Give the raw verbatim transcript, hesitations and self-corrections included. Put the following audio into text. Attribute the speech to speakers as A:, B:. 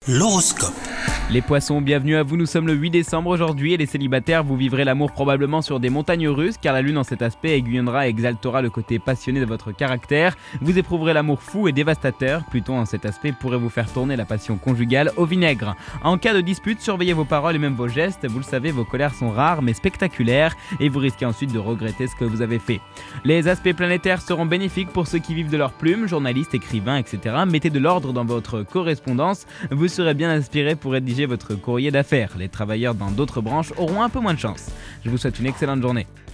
A: L'horoscope.
B: Les poissons, bienvenue à vous, nous sommes le huit décembre aujourd'hui et les célibataires, vous vivrez l'amour probablement sur des montagnes russes car la lune en cet aspect aiguillonnera et exaltera le côté passionné de votre caractère. Vous éprouverez l'amour fou et dévastateur, Pluton en cet aspect pourrait vous faire tourner la passion conjugale au vinaigre. En cas de dispute, surveillez vos paroles et même vos gestes, vous le savez, vos colères sont rares mais spectaculaires et vous risquez ensuite de regretter ce que vous avez fait. Les aspects planétaires seront bénéfiques pour ceux qui vivent de leur plume, journalistes, écrivains, et cetera. Mettez de l'ordre dans votre correspondance, vous serez bien inspiré pour rédiger votre courrier d'affaires. Les travailleurs dans d'autres branches auront un peu moins de chance. Je vous souhaite une excellente journée.